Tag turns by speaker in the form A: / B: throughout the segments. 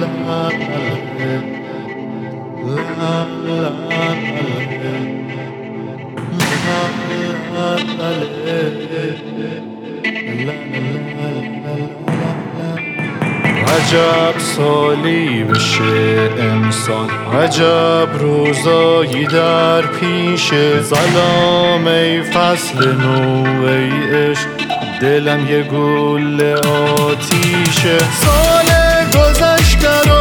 A: عجب سالی بشه انسان، عجب روزایی در پیشه. سلام ای فصل نو ای عشق، دلم یه گل آتیشه. سال گذشته رو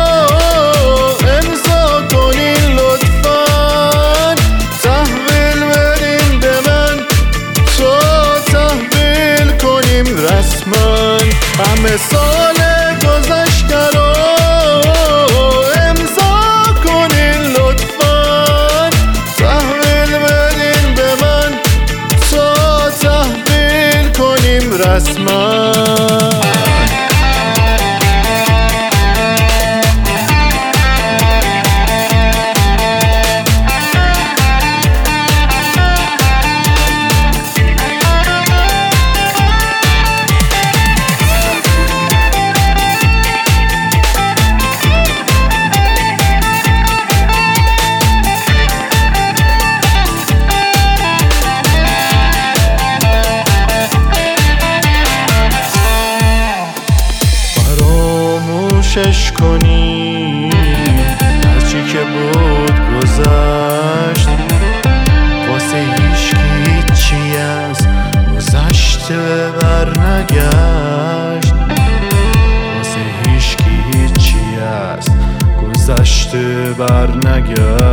A: امضا کنین لطفاً، تحویل بدین به من تا تحویل کنیم رسما. همه سال گذشته رو امضا کنین لطفاً، تحویل بدین به من تا تحویل کنیم رسما. فراموشش کنی هرچی که بود گذشت، واسه هیچی از گذشته بر نگشت. واسه هیچی از گذشته بر نگشت.